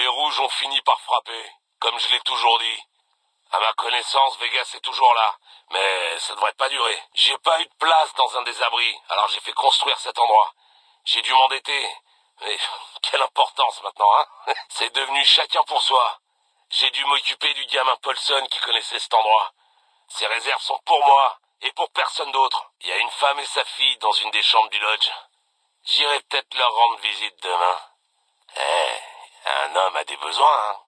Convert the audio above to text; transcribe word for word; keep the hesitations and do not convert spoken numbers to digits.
rouges ont fini par frapper, comme je l'ai toujours dit. À ma connaissance, Vegas est toujours là, mais ça devrait pas durer. J'ai pas eu de place dans un des abris, alors j'ai fait construire cet endroit. J'ai dû m'endetter, mais quelle importance maintenant, hein? C'est devenu chacun pour soi. J'ai dû m'occuper du gamin Paulson qui connaissait cet endroit. Ces réserves sont pour moi et pour personne d'autre. Il y a une femme et sa fille dans une des chambres du lodge. J'irai peut-être leur rendre visite demain. Eh, un homme a des besoins, hein.